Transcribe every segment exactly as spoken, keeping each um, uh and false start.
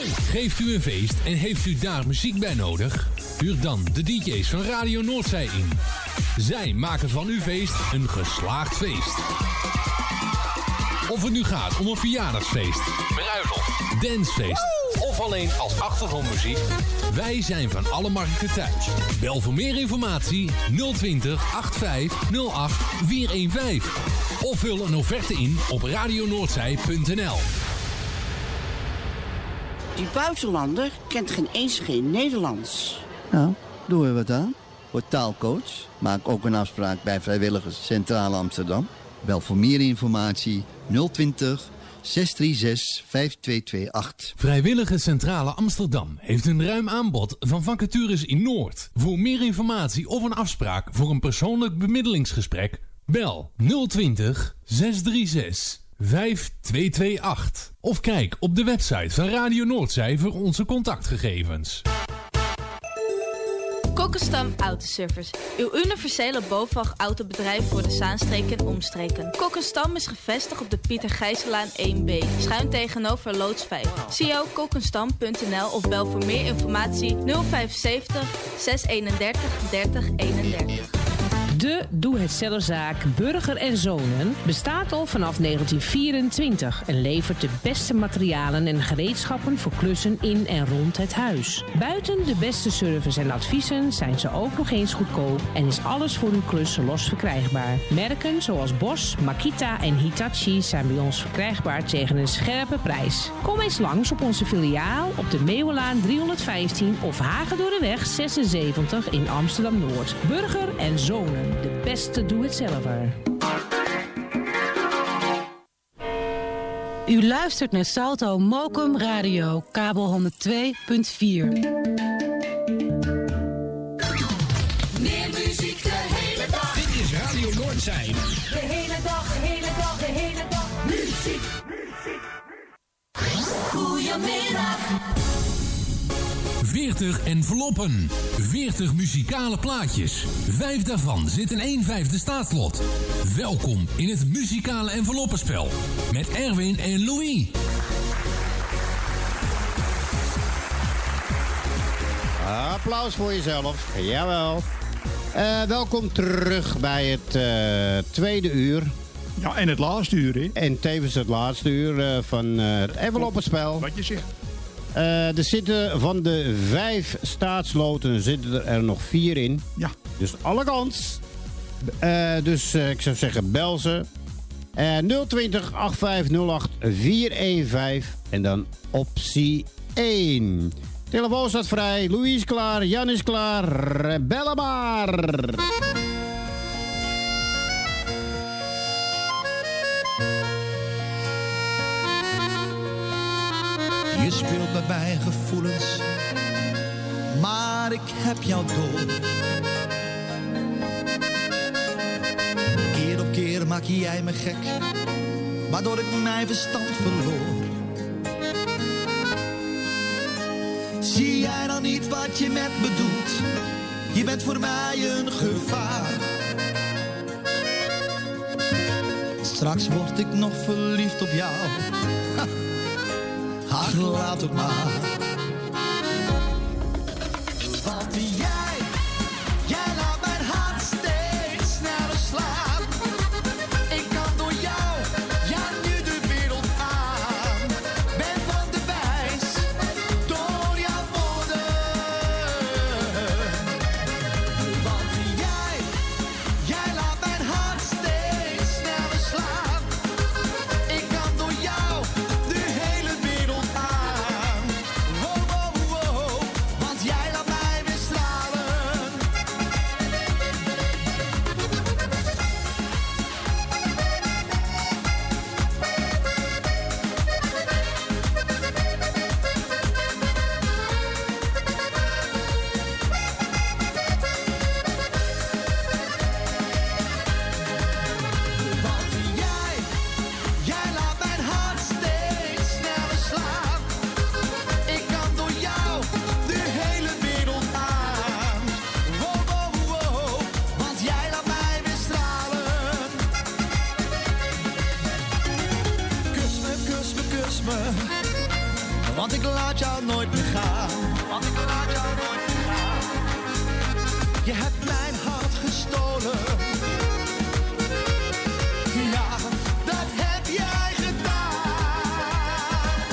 Geeft u een feest en heeft u daar muziek bij nodig? Huur dan de D J's van Radio Noordzij in. Zij maken van uw feest een geslaagd feest. Of het nu gaat om een verjaardagsfeest, bruiloft, dancefeest of alleen als achtergrondmuziek. Wij zijn van alle markten thuis. Bel voor meer informatie nul twintig achtenvijftig nul acht vierhonderdvijftien. Of vul een offerte in op radionoordzij punt n l. Die buitenlander kent geen eens geen Nederlands. Nou, doen we wat aan. Word taalcoach. Maak ook een afspraak bij Vrijwilligers Centraal Amsterdam. Bel voor meer informatie nul twintig zeshonderdzesenzestig vijfentweehonderdachtenveertig. Vrijwillige Centrale Amsterdam heeft een ruim aanbod van vacatures in Noord. Voor meer informatie of een afspraak voor een persoonlijk bemiddelingsgesprek, bel nul twintig zeshonderdzesenzestig vijfentweehonderdachtenveertig. Of kijk op de website van Radio Noordzij voor onze contactgegevens. Kokkenstam Autoservice. Uw universele BOVAG autobedrijf voor de Zaanstreken en omstreken. Kokkenstam is gevestigd op de Pieter Gijsselaan één B. Schuin tegenover loods vijf. C O kokkenstam punt n l of bel voor meer informatie nul vijfenzeventig zeshonderdeenendertig dertig eenendertig. De doe-het-zelfzaak Burger en Zonen bestaat al vanaf negentien vierentwintig en levert de beste materialen en gereedschappen voor klussen in en rond het huis. Buiten de beste service en adviezen zijn ze ook nog eens goedkoop en is alles voor uw klus los verkrijgbaar. Merken zoals Bosch, Makita en Hitachi zijn bij ons verkrijgbaar tegen een scherpe prijs. Kom eens langs op onze filiaal op de Meeuwenlaan driehonderdvijftien of Hagedorreweg zesenzeventig in Amsterdam-Noord. Burger en Zonen. De beste doe-het-zelver. U luistert naar Salto Mokum Radio, kabel honderd twee punt vier. Meer muziek de hele dag. Dit is Radio Noordzij. De hele dag, de hele dag, de hele dag. Muziek. Goedemiddag. veertig enveloppen. veertig muzikale plaatjes. Vijf daarvan zitten één vijfde staatslot. Welkom in het muzikale enveloppenspel. Met Erwin en Louis. Applaus voor jezelf. Jawel. Uh, welkom terug bij het uh, tweede uur. Ja, en het laatste uur, hè? En tevens het laatste uur uh, van uh, het enveloppenspel. Wat je zegt. Uh, er zitten van de vijf staatsloten zitten er nog vier in. Ja. Dus alle kans. Uh, dus uh, ik zou zeggen bel ze. Uh, nul twintig achtenvijftig nul acht vierhonderdvijftien. En dan optie één. Telefoon staat vrij. Louis is klaar. Jan is klaar. Bellen maar. Je speelt met mijn gevoelens, maar ik heb jou door. Keer op keer maak jij me gek, waardoor ik mijn verstand verloor. Zie jij dan niet wat je met me doet? Je bent voor mij een gevaar. Straks word ik nog verliefd op jou. Ha. Ach, laat het maar. Want jij, jij laat mijn hart steeds sneller slaan. Ik kan door jou, ja nu de wereld aan. Ben van de wijs, door jouw woorden. Want jij, jij laat mijn hart steeds sneller slaan. Ik kan door jou de hele wereld aan. Wow, wow, wow, want jij laat mij weer stralen. laat jou nooit meer gaan. Want ik laat jou nooit meer gaan. Je hebt mijn hart gestolen. Ja, dat heb jij gedaan.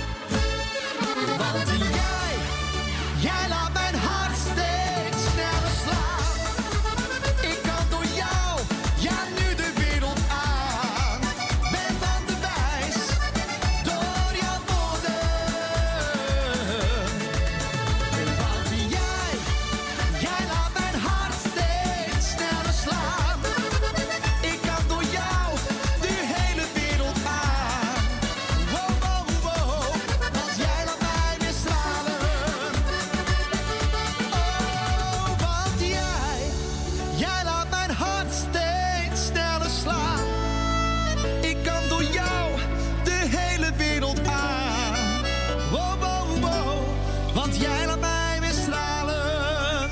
Want jij, jij laat mijn hart steeds sneller slaan. Ik kan door jou, ja nu de wereld aan. Ben van de wijs, door jouw woorden. Want jij, jij laat mijn hart steeds sneller slaan. Ik kan door jou de hele wereld aan. Wow, wow, wow, want jij laat mij weer stralen. Oh, want jij, jij laat mijn hart steeds sneller slaan. Ik kan door jou de hele wereld aan. Wow, wow, wow, want jij laat mij weer stralen.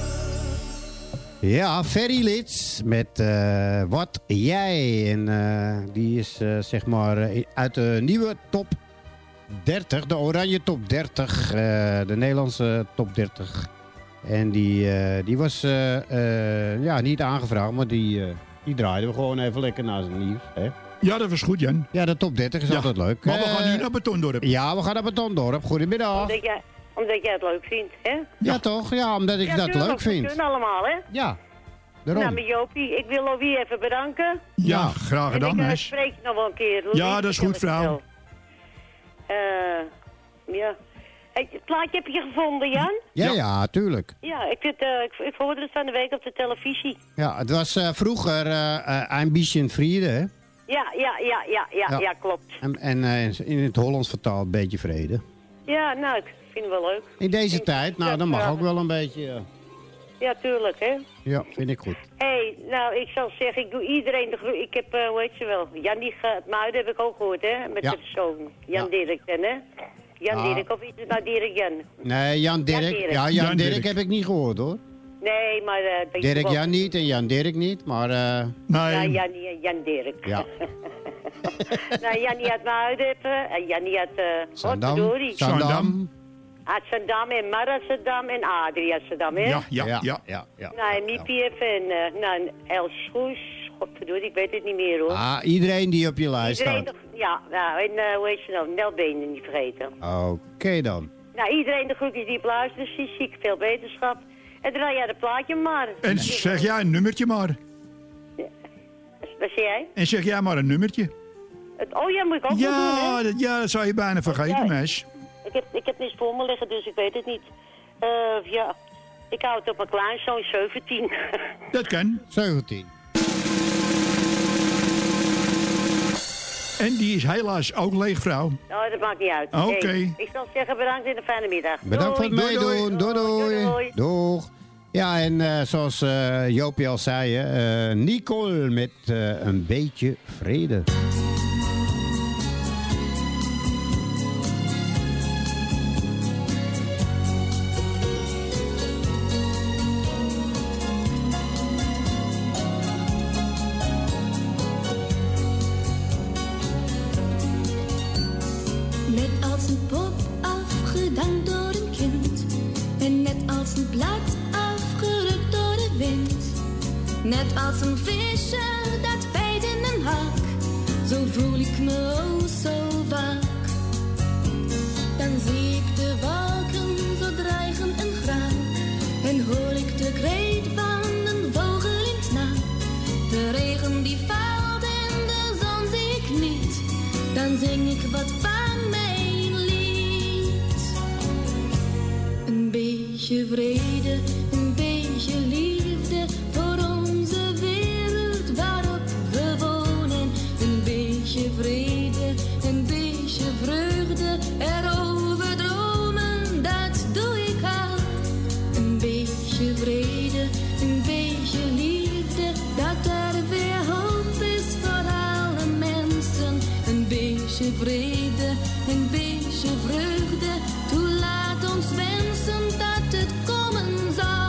Ja, Ferry Lits met eh, Wat Jij. En eh, die is eh, zeg maar eh, uit de nieuwe top dertig. De oranje top dertig. eh, de Nederlandse top dertig. En die, eh, die was eh, eh, ja, niet aangevraagd, maar die, eh, die draaiden we gewoon even lekker naar zijn nieuws. Hè? Ja, dat was goed, Jan. Ja, de top dertig is Ja. altijd leuk. Maar we Eh, gaan nu naar Betondorp. Ja, we gaan naar Betondorp. Goedemiddag. Omdat jij, omdat jij het leuk vindt, hè? Ja, toch? Ja, omdat ik Ja, dat tuurlijk, leuk we vind. kunnen allemaal, hè? Ja, daarom. Nou, met Jopie, ik wil Louis even bedanken. Ja, graag gedaan, En ik uh, meis. spreek je nog wel een keer. Louis, Ja, dat is goed, vertel vrouw. het wel. Eh, ja. Hey, het plaatje heb je gevonden, Jan? Ja, ja, tuurlijk. Ja, ik, vind, eh, ik, ik hoorde het van de week op de televisie. Ja, het was eh, vroeger eh eh, Ein bisschen Friede, hè? Ja, ja, ja, ja, ja, Ja. ja, klopt. En, en eh, in het Hollands vertaald een beetje vrede. Ja, nou, ik vind het wel leuk. In deze Ik- tijd, nou, dat, dat mag eh, ook wel een beetje. eh, Ja, tuurlijk, hè? ja, vind ik goed. Hé, hey, nou, ik zal zeggen, ik doe iedereen de groet. Ik heb, uh, hoe heet ze wel, Jan die gaat, Muiden heb ik ook gehoord, hè? Met Ja. de zoon, Jan Ja. Dirk, dan, hè? Jan Ah. Dirk, of is het nou Dirk Jan? Nee, Jan Dirk. Dirk. Ja, Jan, Jan Dirk, Dirk. heb ik niet gehoord, hoor. Nee, maar... Uh, dat je Dirk wel- Jan niet en Jan Dirk niet, maar eh, Ja, Nee, Jan, Jan Dirk. ja. nou, Jannie had Muiden even, en Jannie had, uh, Sandam, Godverdorie. Sandam. Had Sandam en Marasadam en Adria Sandam, hè? ja, ja, ja. ja, ja, ja. Nou, en Miepie even en, uh, nou, en El Schoes, godverdorie, ik weet het niet meer, hoor. Ah, iedereen die op je lijst Iedereen staat. nog, ja, nou, en uh, hoe heet ze nou? Nel Benen niet vergeten. Oké dan. Nou, iedereen de groetjes die op luisteren, zie ziek, veel beterschap. En draai jij de plaatje maar. En zeg jij een nummertje maar. Wat zeg jij? En zeg jij maar een nummertje. Het, oh ja, moet ik ook wel doen, Ja, hè? dat, ja, dat zou je bijna vergeten, Ja. meis. Ik heb, ik heb niets voor me liggen, dus ik weet het niet. Eh, ja, ik hou het op mijn kleinzoon, zeventien. Dat kan. zeventien. En die is helaas ook leeg, vrouw. Nou, dat maakt niet uit. Oké. Hey, ik zal zeggen bedankt en een fijne middag. Bedankt voor het Doei. meedoen. Doei, doei. Doei, doei. Doeg. Ja, en eh, zoals eh Jopie al zei, hè, eh, Nicole met eh, een beetje vrede. Net als een pop afgedankt door een kind. En net als een blad afgerukt door de wind. Net als een visje dat bijt in een hak. Zo voel ik me oh zo vaak. Dan zie ik de wolken zo dreigen en grauw. En hoor ik de kreet van een vogel in het nauw. De regen die valt en de zon zie ik niet. Dan zing ik wat van mijn lied. Een beetje vrede, een beetje liefde voor onze wereld waarop we wonen. Een beetje vrede, een beetje vreugde, erover dromen, dat doe ik al. Een beetje vrede, een beetje liefde, dat er weer hoop is voor alle mensen. Een beetje vrede, een beetje vreugde, toe laat ons wensen dat het komen zal.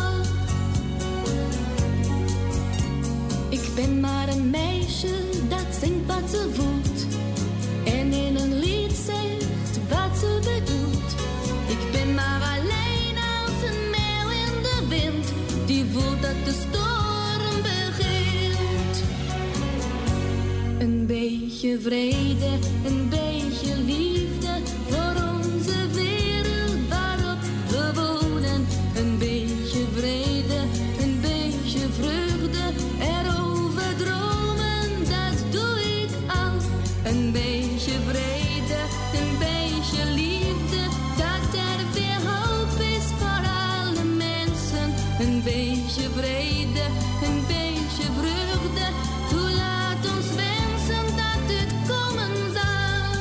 vrede, een beetje liefde voor onze wereld waarop we wonen. Een beetje vrede, een beetje vreugde, erover dromen, dat doe ik al. Een beetje vrede, een beetje liefde, dat er weer hoop is voor alle mensen. Een beetje vrede, een beetje vreugde, toe laat ons wensen dat het komen zal.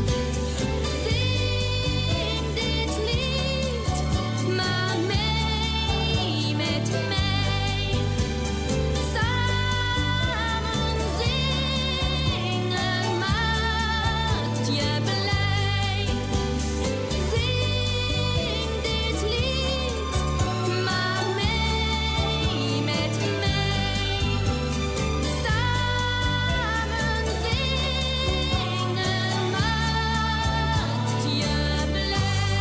Zing dit lied maar mee met mij. Samen zingen maakt je blij. Zing dit lied maar mee met mij. Samen zingen maakt je blij.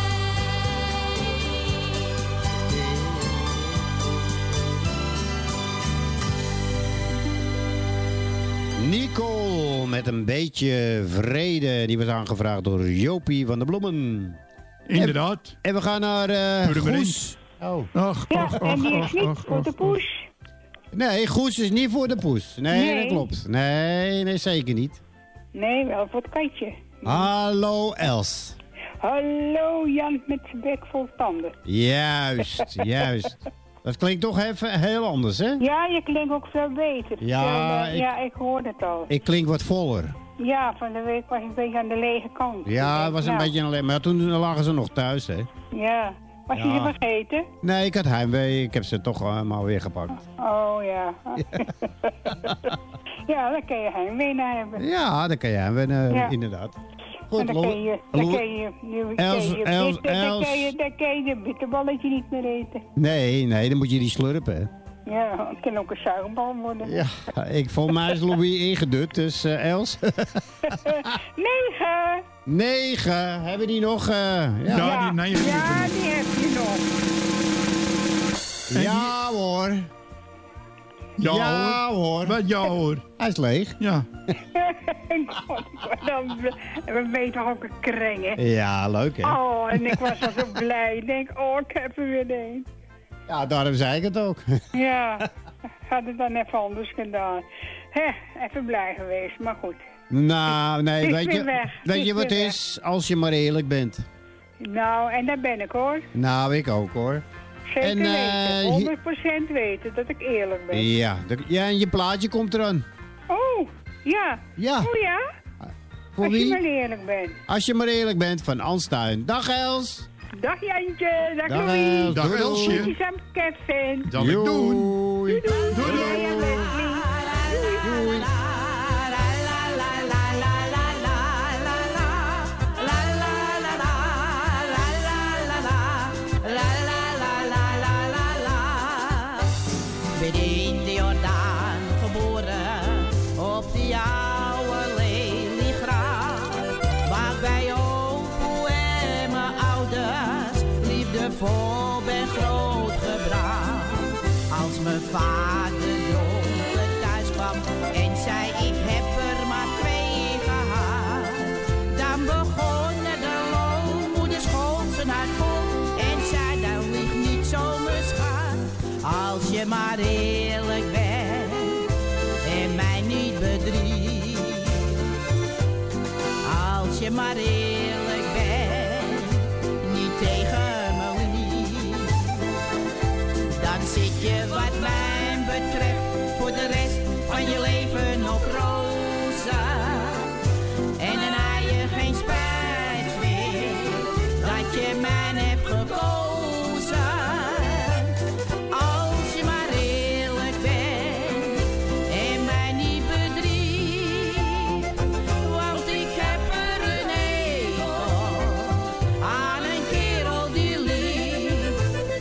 Nicole met een beetje vrede. Die was aangevraagd door Jopie van de Bloemen. Inderdaad. En we gaan naar eh Purmerend. Goes. Oh. Ach, Ja, ach, en die ach, is niet ach, voor de ach, poes. Nee, Goes is niet voor de poes. Nee, Nee. dat klopt. Nee, nee, zeker niet. Nee, wel voor het katje. Hallo Els. Hallo Jan met zijn bek vol tanden. Juist, juist. Dat klinkt toch even heel anders, hè? Ja, je klinkt ook veel beter. Ja, Veel, eh, ik- ja, ik hoorde het al. Ik klink wat voller. Ja, van de week was ik een beetje aan de lege kant. Ja, het was een Nou, beetje alleen. Maar toen lagen ze nog thuis, hè? Ja, was je Ja. ze vergeten? Nee, ik had heimwee. Ik heb ze toch allemaal weer gepakt. Oh ja. Ja, dan kun je heimwee naar hebben. Ja, dat kan jij hebben, Ja. inderdaad. En Goed, dan Lo- kun je, dan Lo- kun je, nu Els, kun je, Els, dit- dan Els. kun je, dan kun je de bitterballetje niet meer eten. Nee, nee, dan moet je die slurpen, hè? Ja, het kan ook een suikerbal worden. Ja, ik, volgens mij is Louis ingedut, dus eh, Els. Negen! Negen, hebben die nog? eh, ja. Ja, die negen. Ja, die heb je nog. Ja hoor. Ja, Ja hoor. Wat ja hoor. Hij is leeg. Ja. God, dan, we weten toch ook een kreng, hè? Ja, leuk hè? Oh, en ik was al zo blij. Ik denk, oh, ik heb er weer een. Ja, daarom zei ik het ook. Ja, had het dan even anders gedaan. Hè, even blij geweest, maar goed. Nou, nee, Het is weet weer je, weg. Het weet is je wat het weer is? Als je maar eerlijk bent. Nou, en daar ben ik hoor. Nou, ik ook hoor. Zeker En, eh, weten. hi- honderd procent weten dat ik eerlijk ben. Ja, de- ja, en je plaatje komt eraan. Oh, ja. Ja. Oh ja? Voor Als wie? je maar eerlijk bent. Als je maar eerlijk bent, van Anstuin. Dag Els. Dag Jantje, dag, Dag, Louis. Els. Dag, Doei, doei. Elsje. Groetjes aan Kevin. Zal ik doen. Doei. Doei doei. Doei, doei. Ja, ja, Leslie. Doei. Ben in de Jordaan geboren, op de oude leliegraaf, waar bij opoe en mijn ouders liefdevol ben grootgebracht. Als mijn vader dronken thuis kwam en zei ik heb er maar twee gehad, dan begonnen de loonmoeders schoon zijn hart vol en zei dat ligt niet zo mijn schat. Als je maar eerlijk bent en mij niet bedriegt. Als je maar eerlijk bent, niet tegen me liegt. Dan zit je wat mij betreft voor de rest van je leven op rozen. En dan heb je geen spijt meer dat je mij hebt gekozen. Als je maar eerlijk bent en mij niet bedriegt. Want ik heb er een hekel aan een kerel die liegt.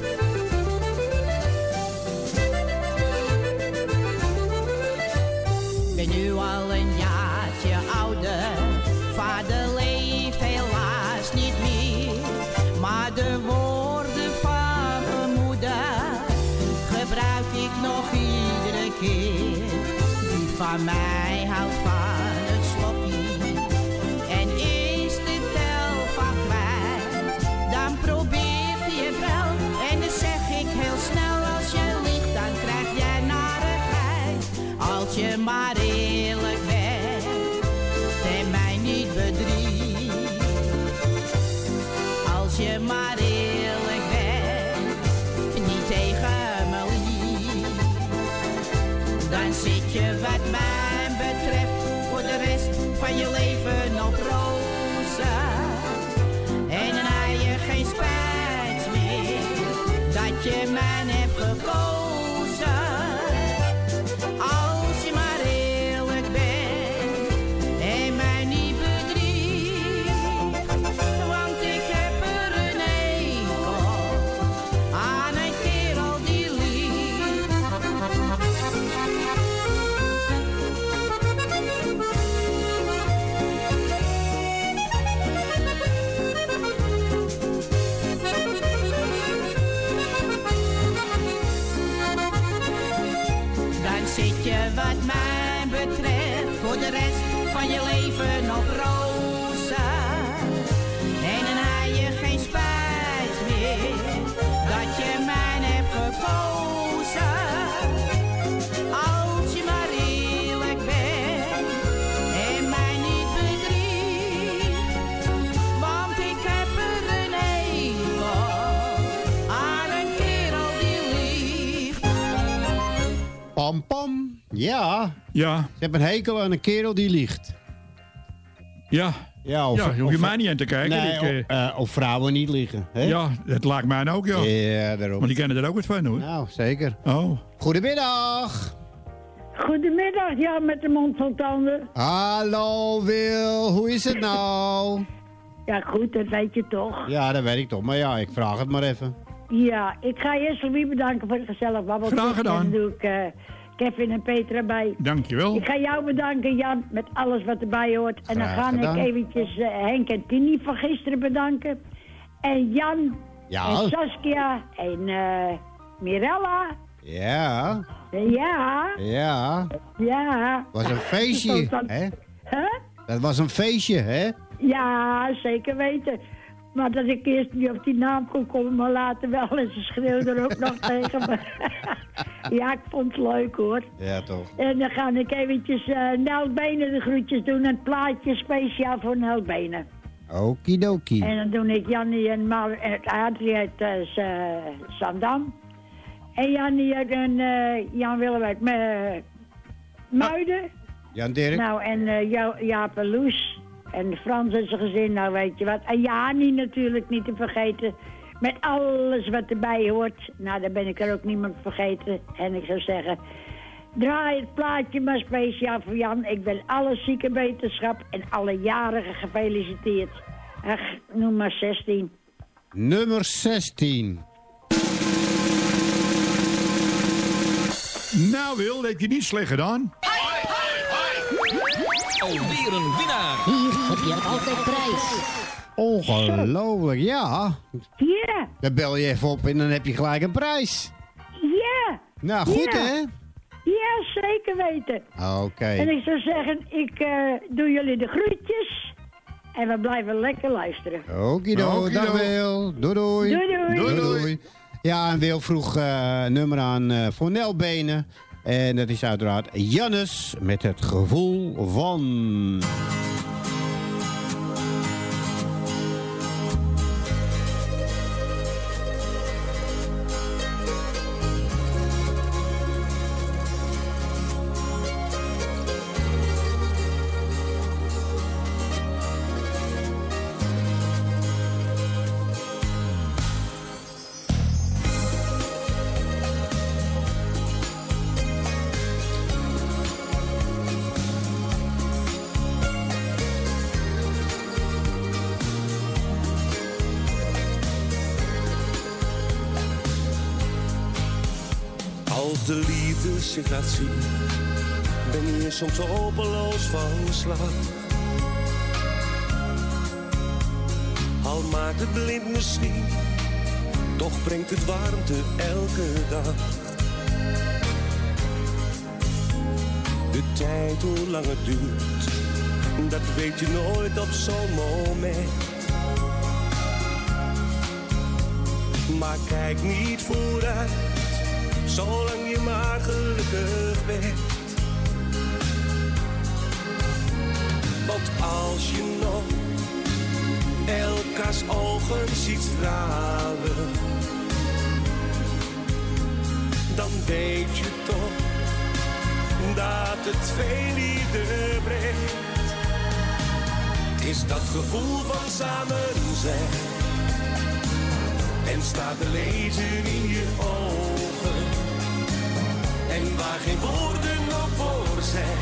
Ben nu al een jaartje ouder, vader leeft helaas niet meer. Maar de woorden van mijn moeder gebruik ik nog iedere keer. Die van mij houdt van het slokkie Als je maar eerlijk bent, niet tegen me lief, dan zit je wat mij betreft voor de rest van je leven op rozen. En dan heb je geen spijt meer dat je mij hebt gekozen. Als je maar eerlijk bent en mij niet bedriegt, want ik heb er een hekel aan een kerel die liegt. Dan zit je wat mij betreft voor de rest van je leven op rozen. En dan heb je geen spijt meer dat je mij hebt gekozen. Als je maar eerlijk bent en mij niet bedriegt, want ik heb er een hekel aan een kerel die liegt. Pam, pam. Ja. Ja. Ze hebben een hekel aan een kerel die liegt. Ja. Ja, of, ja, hoef je of- mij niet aan te kijken. Nee, ik, of, eh, eh, of vrouwen niet liegen. Hè? ja, dat lijkt mij ook, ja. Ja, daarom. Want die kennen er ook wat van, hoor. Nou, zeker. Oh. Goedemiddag. Goedemiddag, ja, met de mond vol tanden. Hallo Wil, hoe is het nou? Ja, goed, dat weet je toch. Ja, dat weet ik toch. Maar ja, ik vraag het maar even. Ja, ik ga eerst Louis bedanken voor het gezellig babbeltje. Graag gedaan. En dan doe ik eh, Kevin en Petra bij. Dankjewel. Ik ga jou bedanken, Jan, met alles wat erbij hoort. En dan Graag ga gedaan. ik eventjes eh, Henk en Tini van gisteren bedanken. En Jan, Ja. en Saskia, en eh, Mirella. Ja, Ja, ja. ja. Was een feestje, hè? Huh? Dat was een feestje, hè? Ja, zeker weten. Maar dat ik eerst niet op die naam kon komen, maar later wel. En ze schreeuwde er ook nog tegen me. Ja, ik vond het leuk, hoor. Ja, toch. En dan ga ik eventjes uh, Nel Benen de groetjes doen. Een plaatje speciaal voor Nel Benen. Okidoki. En dan doe ik Jannie en Mar en Adrie uit uh, Zandam. En Jannie en uh, Jan Willem uit uh, Muiden. Jan Dirk. Nou, en uh, ja Jaap en Loes. En Frans en zijn gezin, nou weet je wat. En Jani natuurlijk niet te vergeten. Met alles wat erbij hoort. Nou, daar ben ik er ook niet meer vergeten. En ik zou zeggen, draai het plaatje maar speciaal voor Jan. Ik ben alle zieke wetenschap en alle jarigen gefeliciteerd. Ach, noem maar zestien. Nummer zestien. Nou, Wil, dat heb je niet slecht gedaan. Alweer een winnaar. Hier heb je altijd prijs. Ongelooflijk, ja. Ja. Dan bel je even op en dan heb je gelijk een prijs. Ja. Nou, goed Ja. hè? Ja, zeker weten. Oké. En ik zou zeggen, ik uh, doe jullie de groetjes. En we blijven lekker luisteren. Okido, Okido. dag Wil. Doei doei. Doei, doei. Doei, doei. Ja, en Wil vroeg eh, een nummer aan uh, voor Nel Benen. En dat is uiteraard Jannes met het gevoel van... Als de liefde zich laat zien, ben je soms hopeloos van slag. Al maakt het blind misschien, toch brengt het warmte elke dag. De tijd, hoe lang het duurt, dat weet je nooit op zo'n moment. Maar kijk niet vooruit, zolang je maar gelukkig bent. Want als je nog elkaars ogen ziet stralen, dan weet je toch dat het veel liefde brengt. Het is dat gevoel van samen zijn en staat te lezen in je ogen. En waar geen woorden nog voor zijn,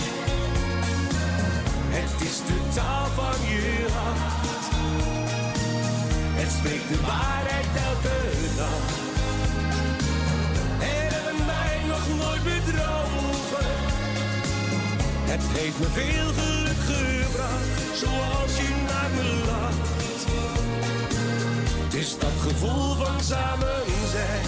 het is de taal van je hart. Het spreekt de waarheid elke dag. En hebben mij nog nooit bedrogen. Het heeft me veel geluk gebracht, zoals je naar me lacht. Het is dat gevoel van samen zijn.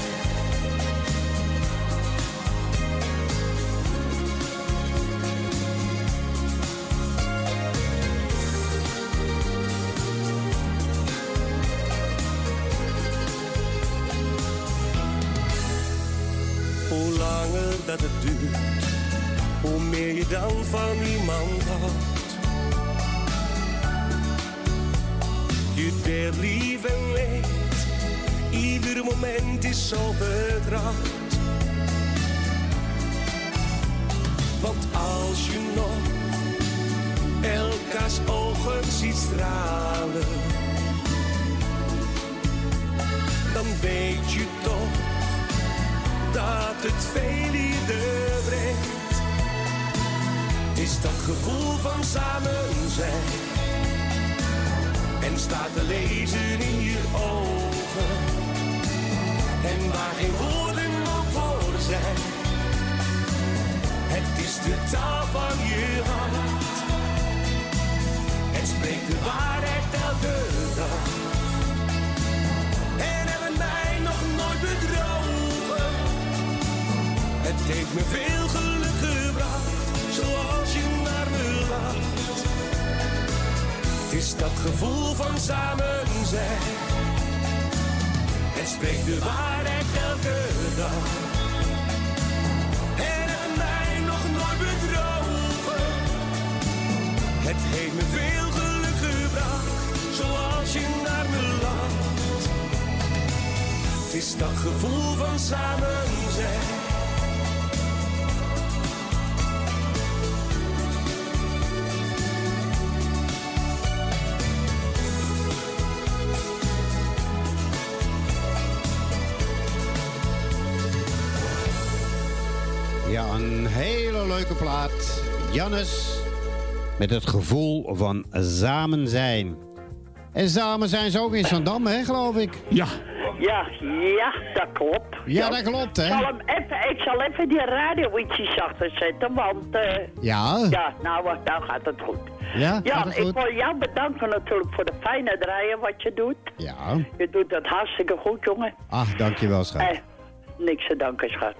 Hoe langer dat het duurt, hoe meer je dan van iemand houdt. Je deelt lief en leed, ieder moment is zo vertrouwd. Want als je nog elkaars ogen ziet stralen, dan weet je toch dat het veel liefde brengt. Het is dat gevoel van samen zijn en staat te lezen in je ogen. En waar geen woorden nog voor zijn, het is de taal van je hart. Het spreekt de waarheid elke dag. En hebben mij nog nooit bedrogen. Het heeft me veel geluk gebracht, zoals je naar me lacht. Het is dat gevoel van samen zijn. Het spreekt de waarheid elke dag. En hebben mij nog nooit bedrogen. Het heeft me veel geluk gebracht, zoals je naar me lacht. Het is dat gevoel van samen zijn. Ja, een hele leuke plaat. Jannes met het gevoel van samen zijn. En samen zijn ze ook in Zandam, hè, geloof ik? Ja. Ja, ja, dat klopt. Ja, dat klopt, hè? Ik zal, hem even, ik zal even die radio ietsjes achter zetten, want... Uh, ja? Ja, nou, nou gaat het goed. Ja, Jan, gaat het goed? ik wil jou bedanken natuurlijk voor de fijne draaien wat je doet. Ja. Je doet dat hartstikke goed, jongen. Ach, dankjewel, schat. Eh, niks te danken, schat.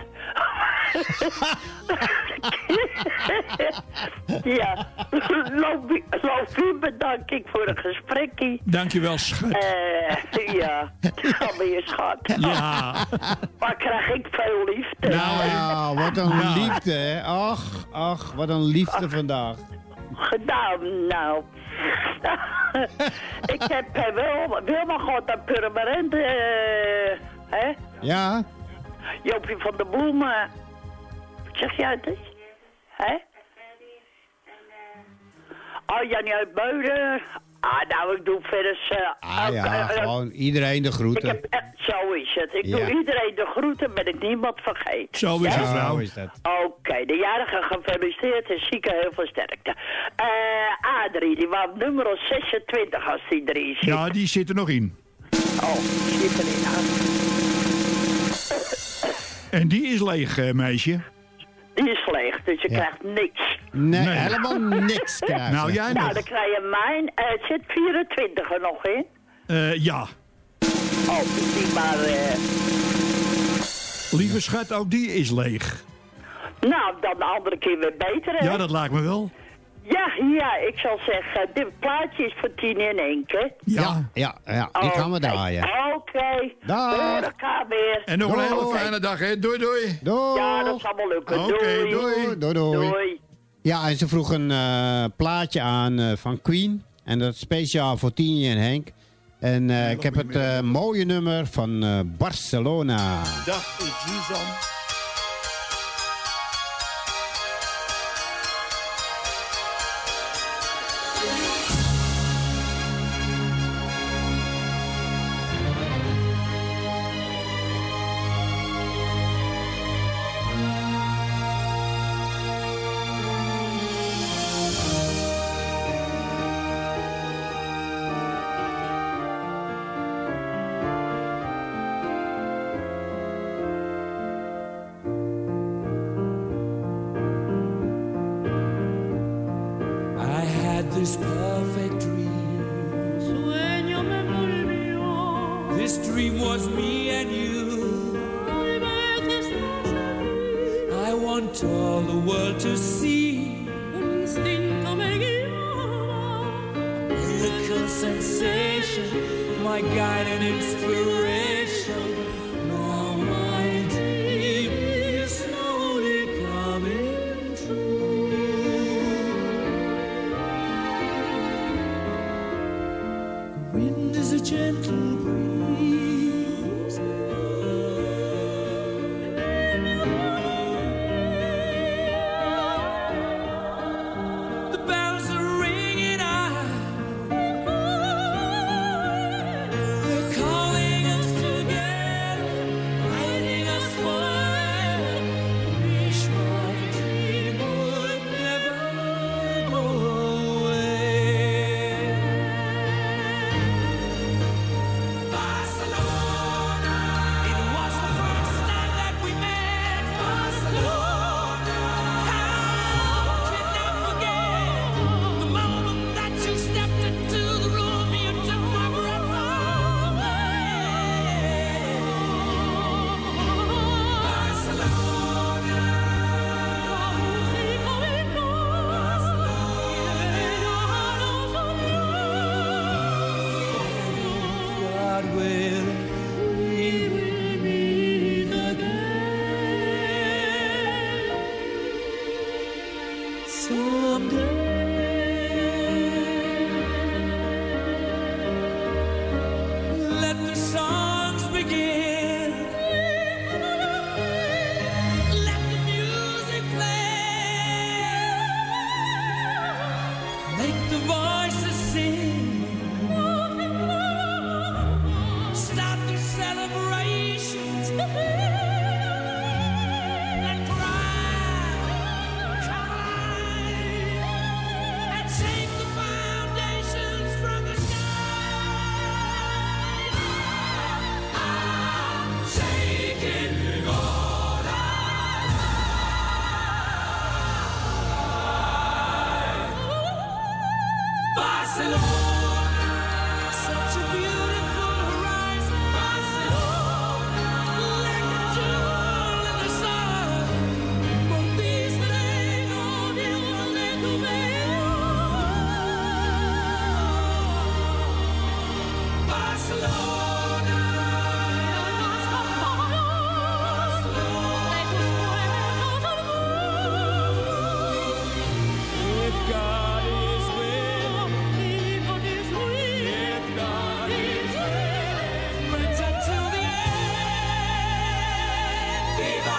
Ja, Lovie bedank ik voor het gesprekje. Dankjewel, schat. Eh, ja, ga weer, schat. Ja. Maar krijg ik veel liefde. Nou, nou wat een nou. liefde, hè. Ach, ach, wat een liefde ach. vandaag. Gedaan, nou. Ik heb uh, wel, wel nog wat aan permanent, uh, hè? Ja? Joopje van de Bloemen. Wat zeg jij het eens? Hè? Oh, Jannie uit Beuden. Ah, nou, ik doe verder... Uh, Ah ja, uh, uh, gewoon iedereen de groeten. Ik heb, uh, zo is het. Ik Ja. doe iedereen de groeten, ben ik niemand vergeten. Zo is Ja? het, vrouw. Zo is dat. Oké, okay, de jarige gefeliciteerd en zieke heel veel sterkte. Uh, Adrie, die was nummer zesentwintig als die drie zit. Ja, die zit er nog in. Oh, die zit erin aan. En die is leeg, uh, meisje. Die is leeg, dus je Ja. krijgt niks. Nee, Nee. helemaal niks krijgen. Nou, jij Nou, nog. dan krijg je mijn. Uh, het zit vierentwintig er nog in. Uh, ja. Oh, die maar... Uh... Lieve schat, ook die is leeg. Nou, dan de andere keer weer beter, hè? Ja, dat lijkt me wel. Ja, ja, ik zal zeggen, dit plaatje is voor tien in één keer. Ja, ja, ja. Die gaan we draaien. Oké. Okay. Dag. Door elkaar weer. En nog een Doei. hele fijne dag, hè. Doei, doei. Doei. Ja, dat zal wel lukken. Oké, doei. doei. Doei, doei. Doei. Ja, en ze vroeg een uh, plaatje aan uh, van Queen. En dat is speciaal voor Tini en Henk. En uh, ik heb het uh, mooie nummer van uh, Barcelona. Dag is Suzanne. This perfect dream. Sueño me volvió. This dream was me and you. I want all the world to see. Un instinto me guiaba. A miracle sensation, my guide and inspiration. Now my dream is slowly coming true. Wind is a gentle breeze. The bells are ringing out. They're calling us together, guiding us forever. Wish my dream would never go away. Barcelona, it was the first time that we met. Barcelona, how can I forget the moment that you stepped into the room? You took my breath away. Barcelona, God will we will meet again someday. Let the songs begin. Let the music play. Make the voices sing. Start the celebrations and cry, cry, and shake the foundations from the sky. I'm shaking all night. Barcelona, such a beautiful horizon. Barcelona, like a jewel in the sun. Conquistaré de tu veo. Barcelona, if God is with me, if God is with, friends until the end. Viva!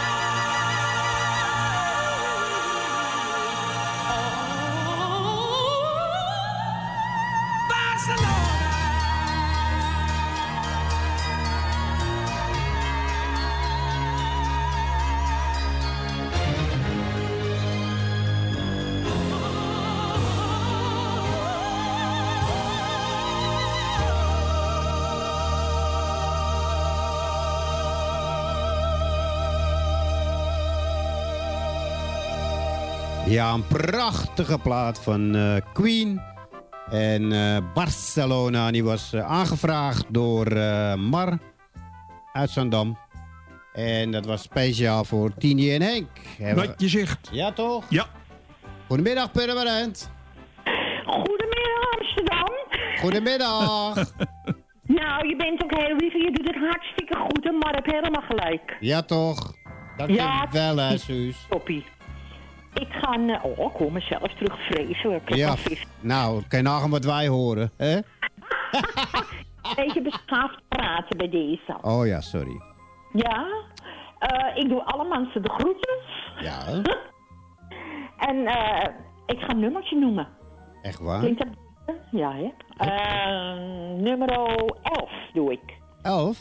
Ja, een prachtige plaat van uh, Queen. En uh, Barcelona, die was uh, aangevraagd door uh, Mar uit Zandam. En dat was speciaal voor Tini en Henk. Wat je zegt. Ja, toch? Ja. Goedemiddag, Purmerend. Goedemiddag, Amsterdam. Goedemiddag. Nou, je bent ook heel lief en je doet het hartstikke goed en Mar heeft helemaal gelijk. Ja, toch? Dank je wel, hè, Suus. Toppie. Ik ga, uh, oh, ik hoor mezelf terug vreselijk. Ja, nou, kan je nagaan wat wij horen, hè? beetje beschaafd praten bij deze. Oh ja, sorry. Ja, uh, ik doe alle mensen de groetjes. Ja. En uh, ik ga een nummertje noemen. Echt waar? Klinkt dat? Ja, hè? Uh, nummer elf doe ik. elf?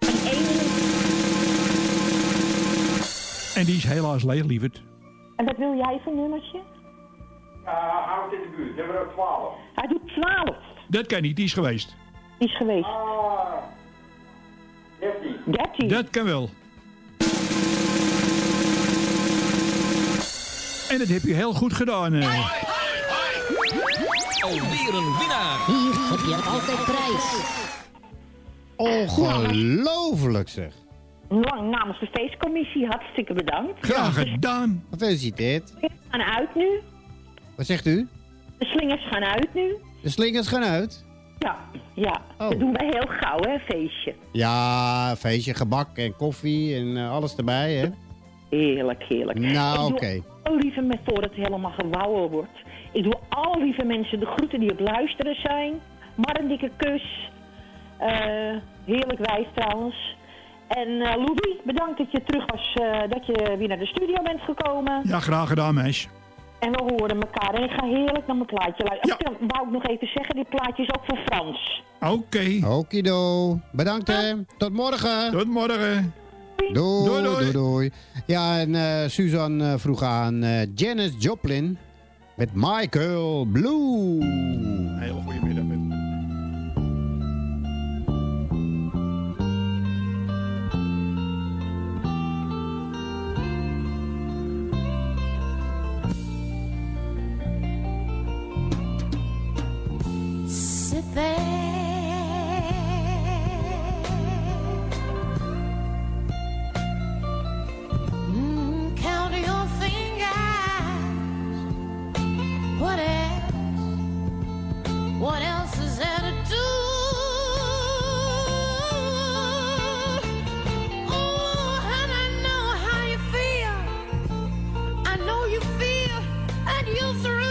En die is helaas leeg, lieverd. En wat wil jij voor nummertje? Ja, hou het in de buurt. Nummer twaalf. Hij doet twaalf. Dat kan niet, die is geweest. Die is geweest. Ah, dertien. dertien. Dat kan wel. En dat heb je heel goed gedaan. Uh. Alweer een winnaar. Hier heb je altijd prijs. Ongelooflijk zeg. Lang namens de feestcommissie, hartstikke bedankt. Graag gedaan. Gefeliciteerd. De slingers gaan uit nu. Wat zegt u? De slingers gaan uit nu. De slingers gaan uit? Ja, ja. Oh. Dat doen wij heel gauw, hè, feestje. Ja, feestje, gebak en koffie en uh, alles erbij, hè? Heerlijk, heerlijk. Nou, oké. Okay. Lieve met voor het helemaal gewauwen wordt. Ik doe alle lieve mensen de groeten die op luisteren zijn. Maar een dikke kus. Uh, heerlijk wijs trouwens. En uh, Louis, bedankt dat je terug was, uh, dat je weer naar de studio bent gekomen. Ja, graag gedaan, meisje. En we horen elkaar. En ik ga heerlijk naar mijn plaatje luisteren. Ja. Oh, wou ik nog even zeggen, dit plaatje is ook voor Frans. Oké. Okay. Okido. Bedankt, hè. Tot morgen. Tot morgen. Doei, doei, doei. doei, doei. Ja, en uh, Suzanne uh, vroeg aan uh, Janis Joplin met Michael Blue. Een hele goede middag. Sit there. Mm, count your fingers. What else? What else is there to do? Oh, and I know how you feel. I know you feel and you're through.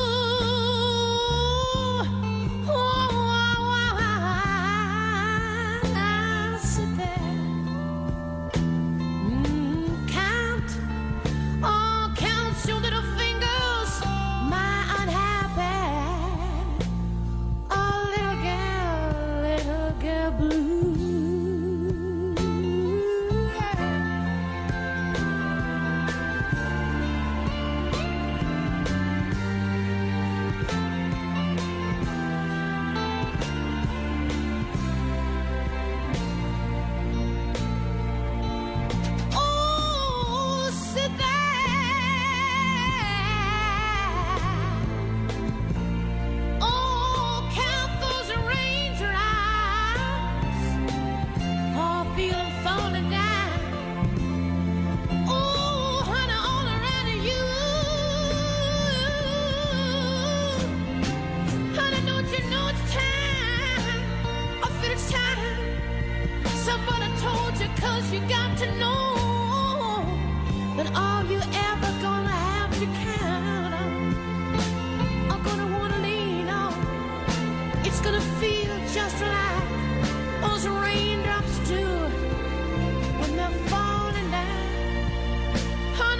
You got to know that all you ever gonna have to count on are gonna wanna lean on. It's gonna feel just like those raindrops do when they're falling down on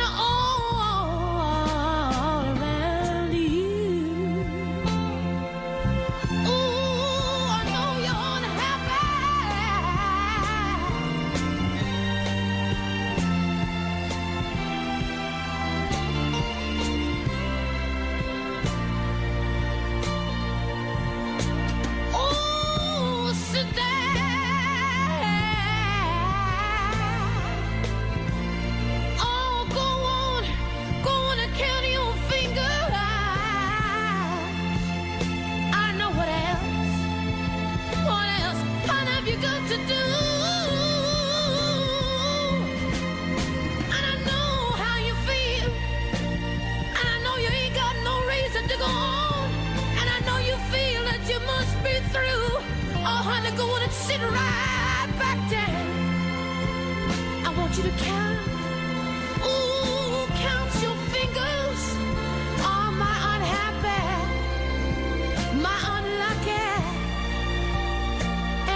all around you. Ooh, I know you're unhappy. Sit right back down. I want you to count. Ooh, count your fingers. Oh, my unhappy, my unlucky.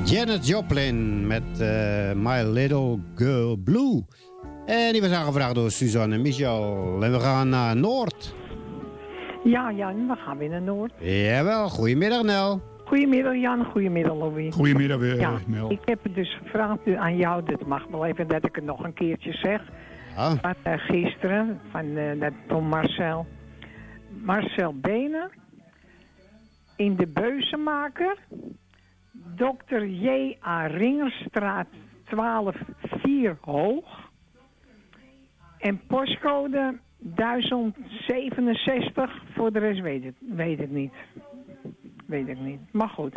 Janet Joplin met uh, My Little Girl Blue. En die was aangevraagd door Suzanne en Michel. En we gaan naar Noord. Ja, Jan, we gaan weer naar Noord. Jawel, goedemiddag Nel. Goedemiddag Jan, goedemiddag Louis. Goedemiddag weer, ja, Nel. Ik heb het dus gevraagd aan jou, dit mag wel even dat ik het nog een keertje zeg. Ah. Van uh, gisteren, van uh, dat Tom Marcel. Marcel Benen. In de Beuzenmaker. dokter J A Ringerstraat twaalf vier Hoog. En postcode duizend zevenenzestig. Voor de rest weet het, weet het niet. Weet ik niet. Maar goed.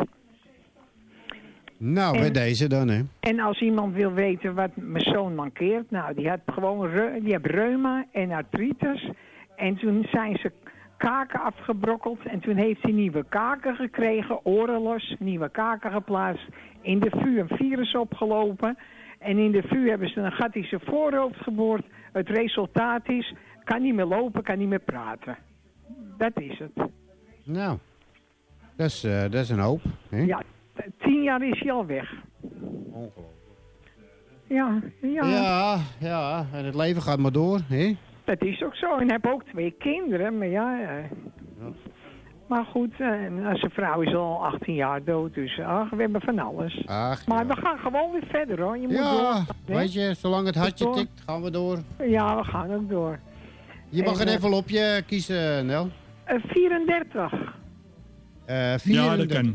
Nou, en, bij deze dan, hè. En als iemand wil weten wat mijn zoon mankeert. Nou, die had gewoon re- die heeft reuma en artritis. En toen zijn ze kaken afgebrokkeld. En toen heeft hij nieuwe kaken gekregen. Oren los, nieuwe kaken geplaatst. In de V U een virus opgelopen. En in de V U hebben ze een gat in zijn voorhoofd geboord. Het resultaat is, kan niet meer lopen, kan niet meer praten. Dat is het. Nou, dat is, uh, dat is een hoop. Hè? Ja, t- tien jaar is hij al weg. Ongelooflijk. Ja, ja. Ja, ja, en het leven gaat maar door, hè? Dat is ook zo. En hij heeft ook twee kinderen, maar ja... Uh, ja. Maar goed, uh, zijn vrouw is al achttien jaar dood, dus ach, we hebben van alles. Ach, maar ja. we gaan gewoon weer verder, hoor. Je moet ja, door, weet je, zolang het hartje tikt, gaan we door. Ja, we gaan ook door. Je mag en, een uh, envelopje kiezen, Nel. Uh, vierendertig. Uh, vierendertig. Ja, dat kan.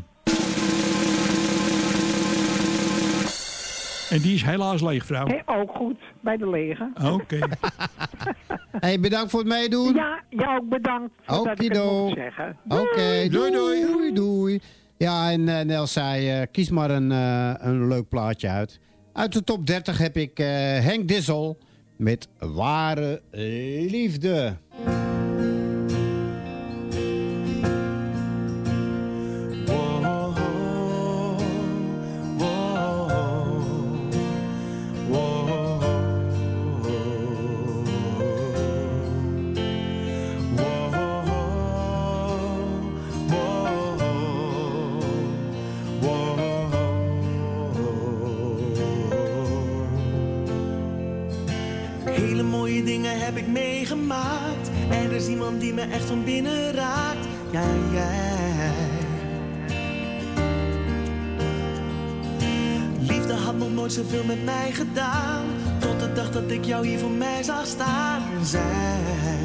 En die is helaas leeg, vrouw. Hey, ook goed, bij de lege. Oké. Okay. Hey, bedankt voor het meedoen. Ja, jou ook bedankt voor dat ik het mocht zeggen. Oké, okay, doei. doei, doei, doei. Ja, en uh, Nel zei, uh, kies maar een, uh, een leuk plaatje uit. Uit de top dertig heb ik uh, Henk Dissel met Ware Liefde. Hele mooie dingen heb ik meegemaakt. En er is iemand die me echt van binnen raakt. Ja, jij. Liefde had nog nooit zoveel met mij gedaan. Tot de dag dat ik jou hier voor mij zag staan. En zij.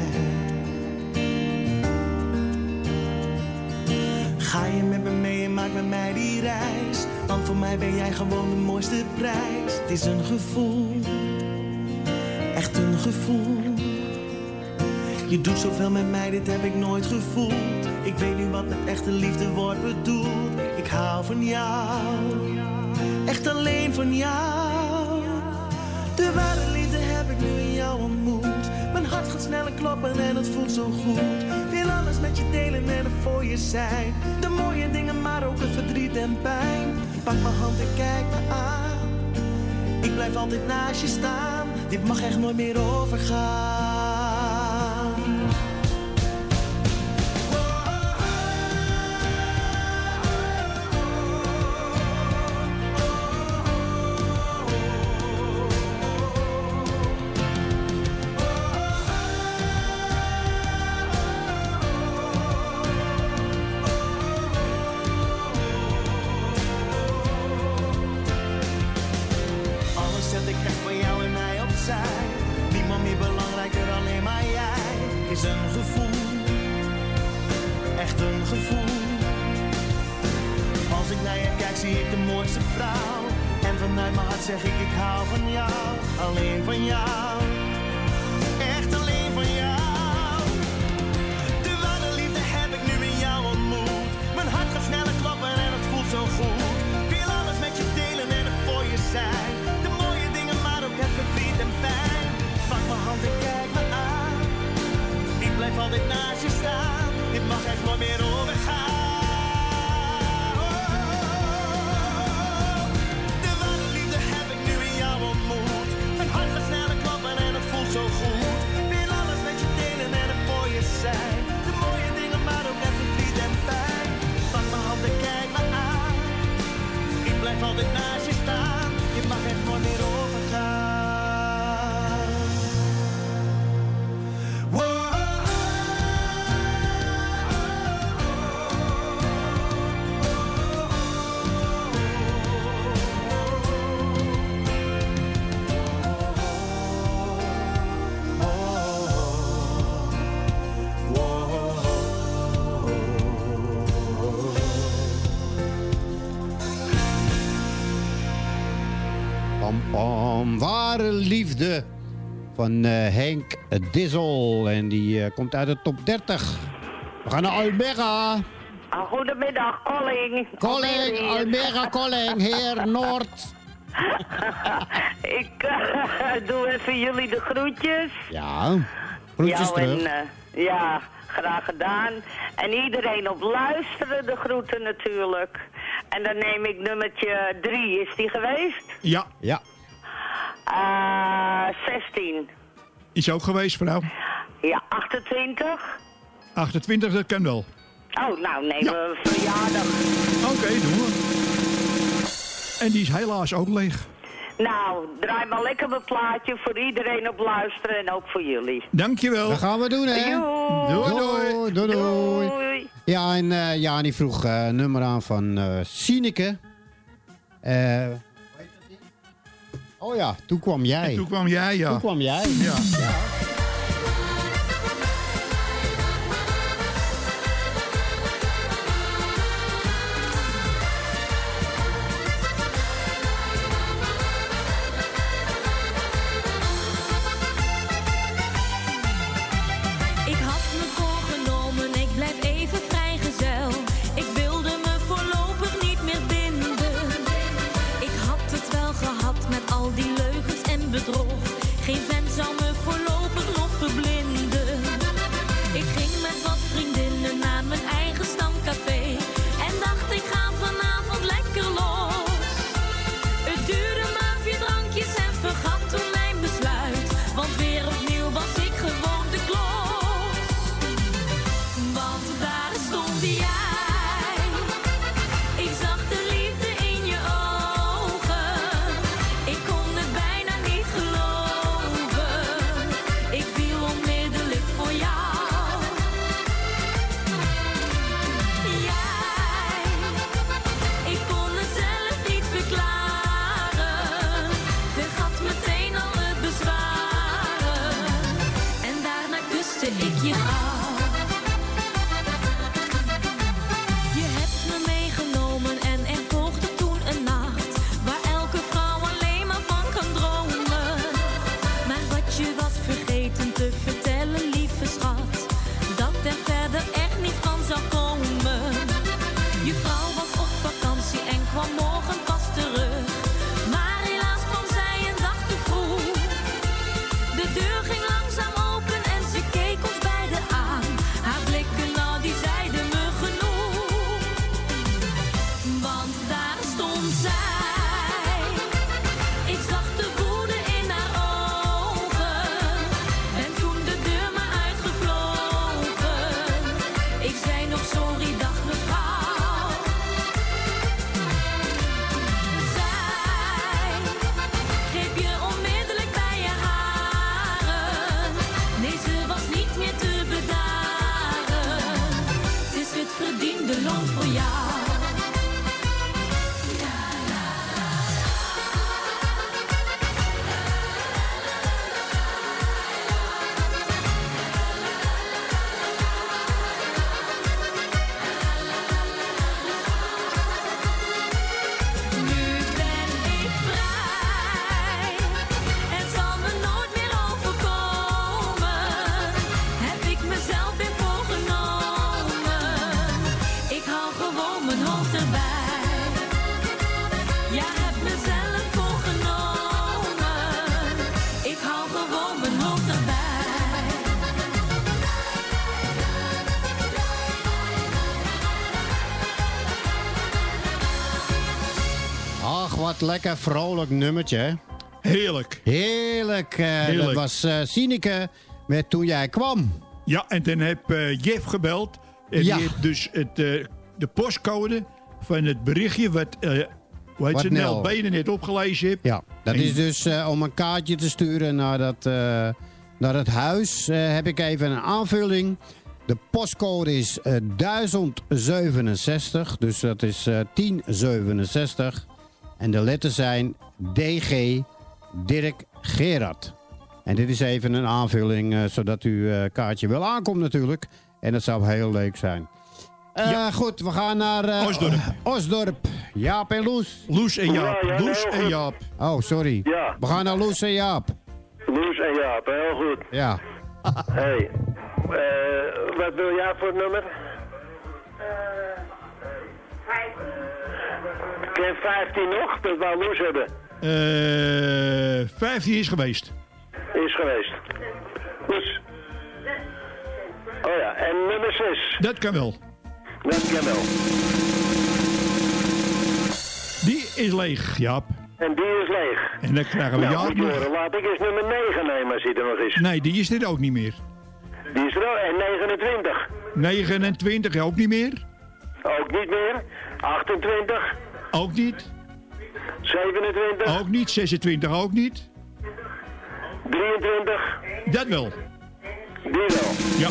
Ga je met me mee en maak met mij die reis. Want voor mij ben jij gewoon de mooiste prijs. Het is een gevoel. Echt een gevoel. Je doet zoveel met mij, dit heb ik nooit gevoeld. Ik weet nu wat met echte liefde wordt bedoeld. Ik hou van jou, echt alleen van jou. De ware liefde heb ik nu in jou ontmoet. Mijn hart gaat sneller kloppen en het voelt zo goed. Wil alles met je delen en er voor je zijn. De mooie dingen, maar ook het verdriet en pijn. Pak mijn hand en kijk me aan. Ik blijf altijd naast je staan. Dit mag echt nooit meer overgaan. Alles zet ik echt voor jou en mij opzij. Niemand meer belangrijker, alleen maar jij. Is een gevoel, echt een gevoel. Als ik naar je kijk zie ik de mooiste vrouw. En vanuit mijn hart zeg ik ik hou van jou. Alleen van jou, echt alleen van jou. De ware liefde heb ik nu in jou ontmoet. Mijn hart gaat sneller kloppen en het voelt zo goed. Wil alles met je delen en er voor je zijn. De mooie dingen, maar ook het verdriet en pijn. Pak mijn hand en kijk me aan. Ik blijf altijd naast je staan. Dit mag echt nooit meer overgaan. De ware liefde heb ik nu in jou ontmoet. Mijn hart gaat sneller kloppen en het pam, pam. Ware liefde van uh, Henk Dissel. En die uh, komt uit de top dertig. We gaan naar Almere. Ah, goedemiddag, Colling. Colling, Almere, Colling, heer Noord. Ik uh, doe even jullie de groetjes. Ja, groetjes Jou terug. En, uh, ja, graag gedaan. En iedereen op luisteren, de groeten natuurlijk. En dan neem ik nummertje drie. Is die geweest? Ja. Ja. Uh, zestien. Is ook geweest, vrouw. Ja, achtentwintig. achtentwintig, dat kan wel. Oh, nou nemen ja. we verjaardag. Oké, okay, doen we. En die is helaas ook leeg. Nou, draai maar lekker mijn plaatje voor iedereen op luisteren en ook voor jullie. Dankjewel. Dat gaan we doen, hè? Doei. Doei, doei, doei. doei. Ja, en uh, Jani vroeg uh, een nummer aan van uh, Sineke. Uh, oh ja, toen kwam jij. En toen kwam jij, ja. Toen kwam jij. Ja. ja. Geen vent zou me voorlopig nog verblinden. Ik ging met wat vriendinnen naar mijn eigen stamcafé en dacht ik ga vanavond lekker los. Het duurde maar vier drankjes en vergat toen mijn besluit, want weer opnieuw was ik gewoon de klos. Want daar stond jij, ik zag de liefde in je ogen, ik kon het bijna niet geloven. Ik viel onmiddellijk voor jou. Jij, ik kon het zelf niet verklaren. Vergat meteen alle bezwaren. En daarna kuste ik je gauw. Je hebt me meegenomen en er volgde toen een nacht waar elke vrouw alleen maar van kan dromen. Maar wat je was vergeten te vertellen, lieve schat, dat er verder echt niet van zou komen. Je vrouw was op vakantie en kwam morgen pas terug, maar helaas kwam zij een dag te vroeg. De deur ging langzaam open en ze keek ons beiden aan. Haar blikken, nou die zeiden me genoeg. Want daar stond zij, ik zag de woede in haar ogen. En toen de deur maar uitgevlogen, ik zei nog sorry, dag mevrouw. Zij greep je onmiddellijk bij je haren. Nee, ze was niet meer te bedaren. Het is het verdiende loon voor jou. Nu ben ik vrij, het zal me nooit meer overkomen. Heb ik mezelf weer voorgenomen, ik hou gewoon mijn hoofd erbij. Ja, heb mezelf voorgenomen, ik hou gewoon mijn hoofd erbij. Ach, wat lekker vrolijk nummertje, hè? Heerlijk. Heerlijk. Uh, Heerlijk. Dat was uh, Sineke met Toen Jij Kwam. Ja, en toen heb uh, Jeff gebeld. En Ja. die heeft dus het, uh, de postcode van het berichtje wat, uh, hoe heet Wat ze, Nel. Nel Benen net opgelezen heeft. Ja, dat En- is dus uh, om een kaartje te sturen naar, dat, uh, naar het huis. Uh, heb ik even een aanvulling. De postcode is uh, duizend zevenenzestig, dus dat is uh, tien zevenenzestig. En de letters zijn D G Dirk Gerard. En dit is even een aanvulling, uh, zodat uw uh, kaartje wel aankomt natuurlijk. En dat zou heel leuk zijn. Uh, Ja. Goed, we gaan naar uh, Osdorp. Osdorp. Jaap en Loes. Loes en Jaap. Ja, ja, Loes heel en goed. Jaap. Oh, sorry. Ja. We gaan naar Loes en Jaap. Loes en Jaap, heel goed. Ja. Hey, eh, wat wil jij voor het nummer? Ken vijftien nog? Dat wou Loes hebben. Eh vijftien is geweest. Is geweest. Loes. Oh ja, en nummer zes. Dat kan wel. Dat kan wel. Die is leeg, Jaap. En die is leeg. En dan krijgen we Nou, Jaap moet je nog. horen. Laat ik eens nummer negen nemen als hij er nog is. Nee, die is er ook niet meer. Die is er ook. En negenentwintig. negenentwintig ook niet meer. Ook niet meer. achtentwintig. Ook niet. zevenentwintig. Ook niet. zesentwintig ook niet. drieëntwintig. Dat wel. Die wel. Ja.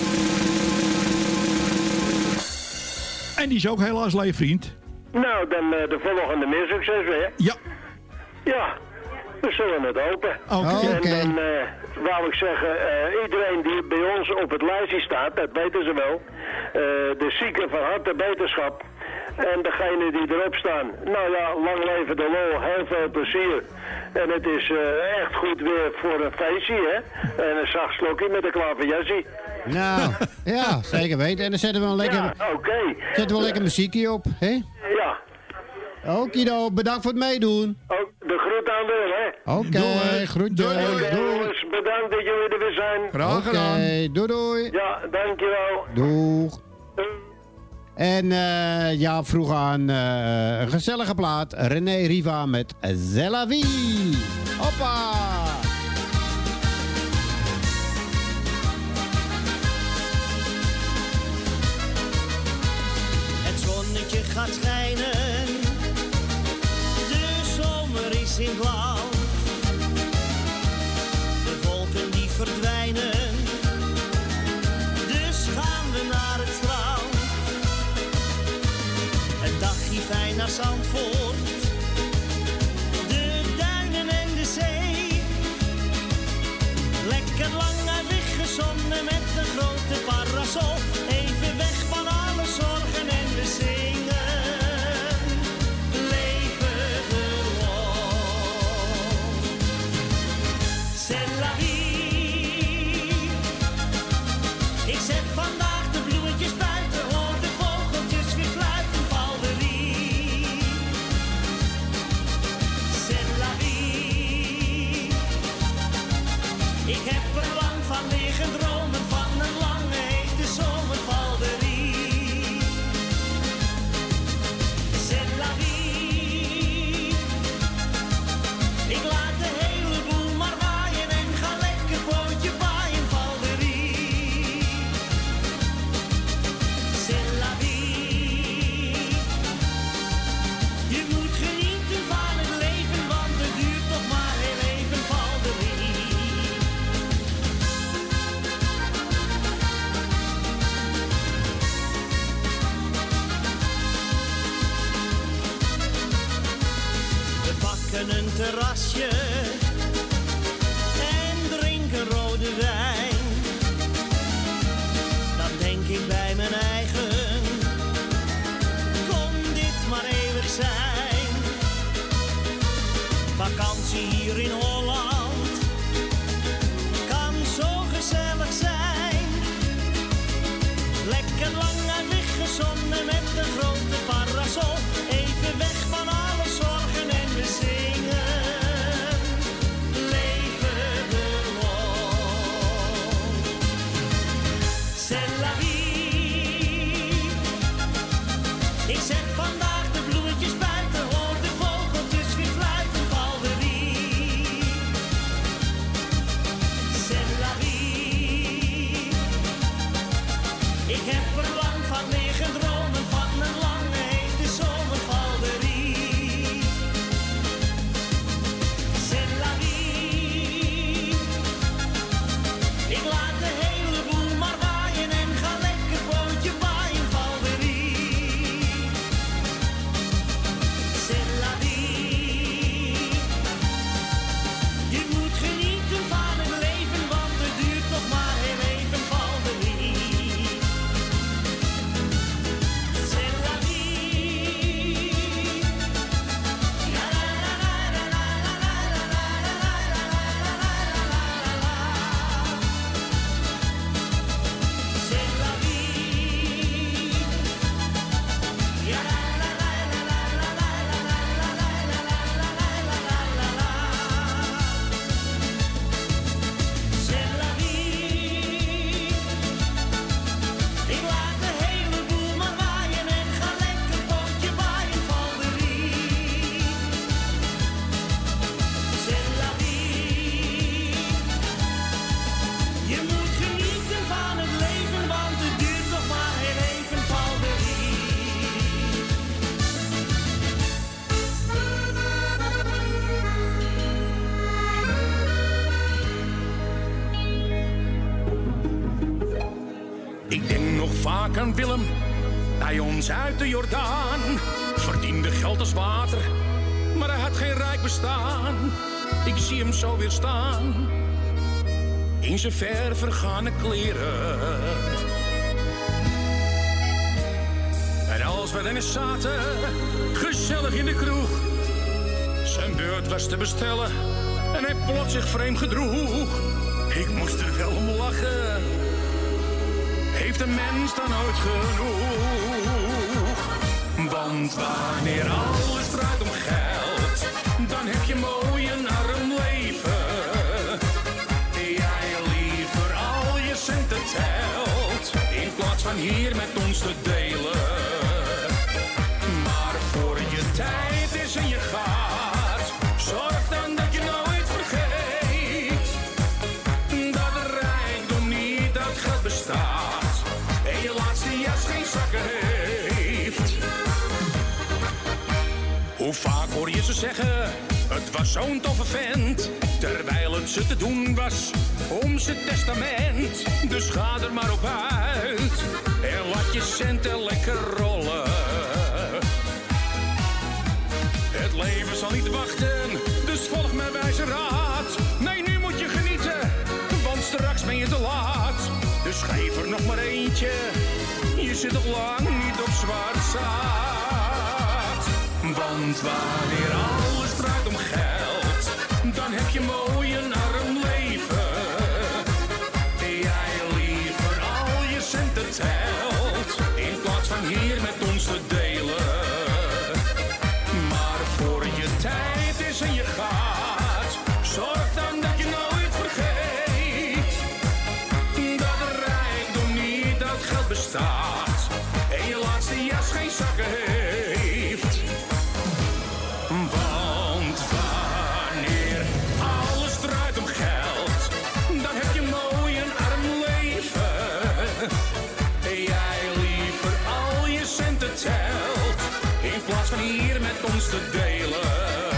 En die is ook helaas leeg, vriend. Nou, dan uh, de volgende meer succes weer. Ja. Ja, we zullen het hopen. Oké. En Oké. dan uh, wou ik zeggen, uh, iedereen die bij ons op het lijstje staat, dat weten ze wel. Uh, de zieken van harte beterschap. En degene die erop staan, nou ja, lang leven de lol, heel veel plezier. En het is uh, echt goed weer voor een feestje, hè. En een zacht slokje met een klaverjassie. Nou, ja, zeker weten. En dan zetten we een lekker, Ja, oké. Okay. zetten we lekker muziekje op, hè? Ja, Okido, bedankt voor het meedoen. ook de groet aan Wil, hè. Oké, Doei. groetjes. Doei, doei. Oké, Doei. jongens, bedankt dat jullie er weer zijn. Graag Oké, gedaan. doei doei. Ja, dankjewel. Doeg. En eh, ja, vroeg aan eh, een gezellige plaat. René Riva met C'est la vie. Hoppa! Het zonnetje gaat schijnen, de zomer is in blauw. De wolken die verdwijnen, dus gaan we naar het strand. Een dagje fijn naar Zandvoort, de duinen en de zee. Lekker lang uit weggezonnen met een grote parasol. Even weg van alle zorgen en we zingen. Leven gewoon. C'est la vie. Ik zet vandaag de bloemetjes buiten, hoor de vogeltjes weer fluiten, Valderie. C'est la vie. Ik heb er lang van liggen dromen, van een lange hete zomer, Valderie. C'est la vie. Ik laat de hele boel maar waaien en ga lekker pootje paaien, Valderie. C'est la vie. Je moet genieten van het leven, want het duurt toch maar heel even, Valderie. We pakken een terrasje en drinken rode wijn. Dan denk ik bij mijn eigen, kon dit maar eeuwig zijn. Vakantie hier in Holland kan zo gezellig zijn. Lekker lang uit weggezonnen met een grote parasol. Even weg van alle zorgen en we zingen. Leven gewoon. C'est la vie. Ik zet vandaag de bloemetjes buiten, hoor de vogeltjes weer fluiten, Valderie. C'est la vie. Ik heb er lang en Willem bij ons uit de Jordaan. Verdiende geld als water, maar hij had geen rijk bestaan. Ik zie hem zo weer staan, in zijn ver vergane kleren. En als we dan zaten, gezellig in de kroeg, zijn beurt was te bestellen en hij plots zich vreemd gedroeg. Ik moest er wel om lachen, heeft een mens dan ooit genoeg? Want wanneer alles draait om geld, dan heb je mooi een arm leven. Jij liever al je centen telt, in plaats van hier met ons te delen. Maar voor je tijd is en je gaat, zorg dan dat je nooit vergeet dat de rijkdom niet uit geld bestaat en je laatste jas geen zakken heeft. Hoe vaak hoor je ze zeggen, het was zo'n toffe vent, terwijl het ze te doen was om zijn testament. Dus ga er maar op uit en laat je centen lekker rollen. Het leven zal niet wachten, dus volg mijn wijze raad. Nee, nu moet je genieten, want straks ben je te laat. Dus geef er nog maar eentje, je zit nog lang niet op zwart zaad. Want wanneer alles draait om geld, dan heb je mooi een arm leven. Jij liever al je centen telt, in plaats van hier met ons te delen. Maar voor je tijd is en je gaat, zorg dan dat je nooit vergeet dat de rijkdom niet uit geld bestaat en je laatste jas geen zakken heeft. Want wanneer alles draait om geld, dan heb je mooi een arm leven. Jij liever al je centen telt, in plaats van hier met ons te delen.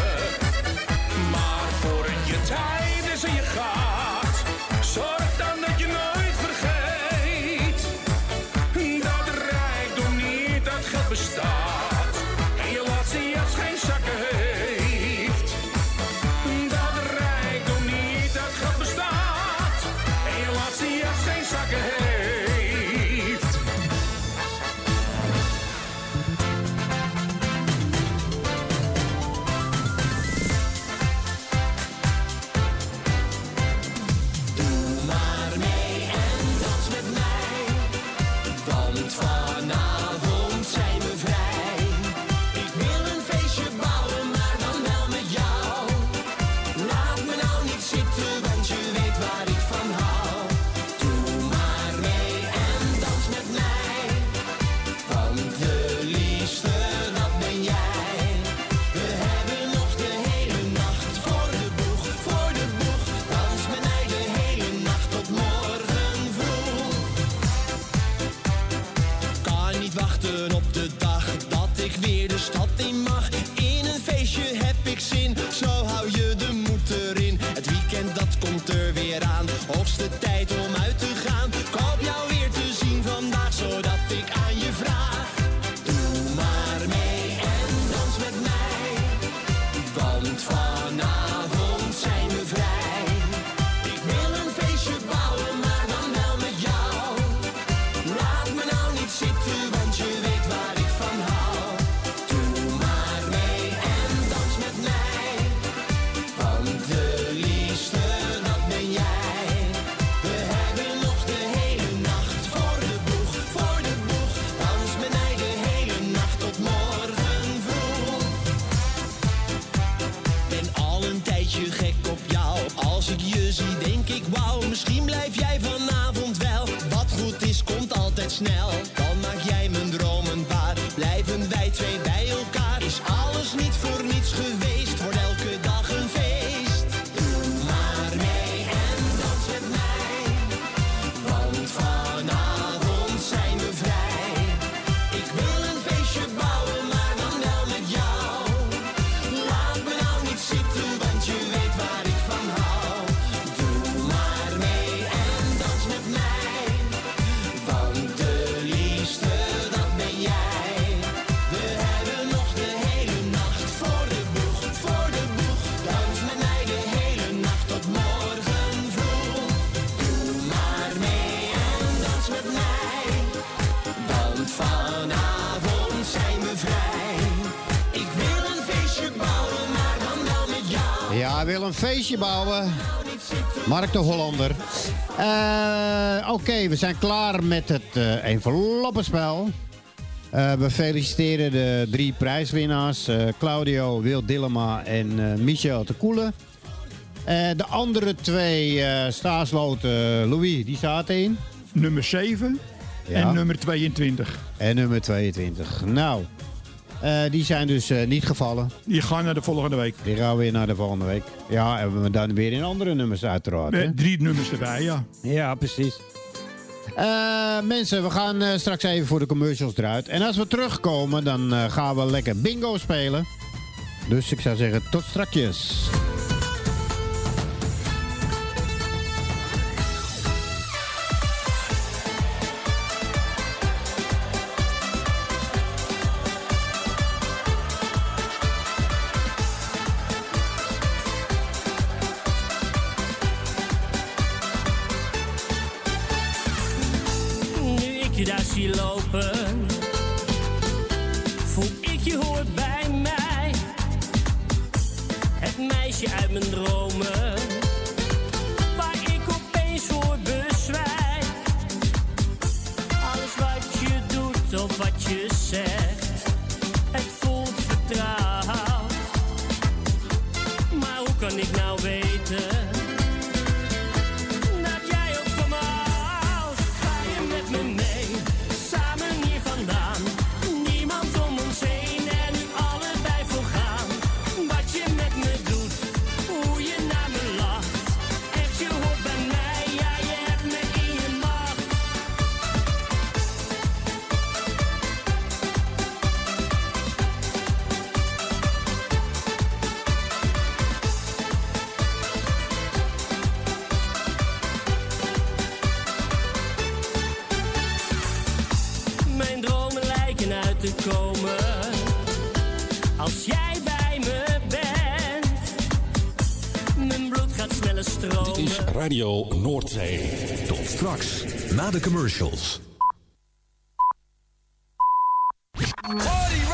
Maar voor je tijd is en je gaat, zorg dan dat je nooit vergeet dat de rijkdom niet uit geld bestaat en je laatste jas geen zakken heeft. Dat de rijkdom niet uit geld bestaat en je laatste jas geen zakken heeft. Doe maar mee en dans met mij, want vanavond zijn we vrij. Ik wil een feestje bouwen, maar dan wel met jou. Laat me nou niet zitten, want je weet waar ik van hou. Doe maar mee en dans met mij, want de liefste, dat ben jij. We hebben nog de hele nacht voor de boeg, voor de boeg. Dans met mij de hele nacht tot morgen vroeg. Kan niet wachten op de dag dat ik weer de stad in mag. In een feestje heb ik zin, zo hou je de moed erin. Het weekend dat komt er weer aan, hoogste tijd om uit te gaan. Ik hoop jou weer te zien vandaag, zodat ik aan je vraag. Doe maar mee en dans met mij, want vanavond zijn we vrij. Ik wil een feestje bouwen, maar dan wel met jou. Laat me nou niet zitten, want je weet waar ik van hou. Doe maar mee en dans met mij, want de liefste, dat ben jij. We hebben nog de hele nacht voor de boeg, voor de boeg. Dans met mij de hele nacht tot morgen vroeg. Ben al een tijdje gek op jou. Als ik je zie denk ik wauw, misschien blijf jij vanavond wel. Wat goed is komt altijd snel, dan maak jij mijn dromen waar. Blijven wij twee bij elkaar, is alles niet voor niets geweest. Wordt elke dag een feest. Doe maar mee en dans met mij, want vanavond zijn we vrij. Ik wil een feestje bouwen, maar dan wel met jou. Laat me nou niet zitten, want je weet waar ik van hou. Doe maar mee en dans met mij, want de wil een feestje bouwen. Mark de Hollander. Uh, Oké, okay, we zijn klaar met het uh, enveloppenspel. Uh, we feliciteren de drie prijswinnaars. Uh, Claudio, Wil Dillema en uh, Michel de Koele. Uh, de andere twee uh, staarsloten, uh, Louis, die zaten in. Nummer zeven ja. En nummer tweeëntwintig. En nummer tweeëntwintig. Nou, uh, die zijn dus uh, niet gevallen. Die gaan naar de volgende week. Die gaan weer naar de volgende week. Ja, en we dan weer in andere nummers uiteraard. Met drie nummers erbij, ja. Ja, precies. Uh, mensen, we gaan uh, straks even voor de commercials eruit. En als we terugkomen, dan uh, gaan we lekker bingo spelen. Dus ik zou zeggen, tot strakjes. Je daar zie lopen, voel ik je hoort bij mij. Het meisje uit mijn dromen, waar ik opeens voor bezwijk. Alles wat je doet of wat je zegt, het voelt vertrouwd. Maar hoe kan ik nou weten dat jij ook van me houdt? Ga je met me mee? Te komen als jij bij me bent. Mijn bloed gaat sneller stromen. Dit is Radio Noordzee. Tot straks, na de commercials.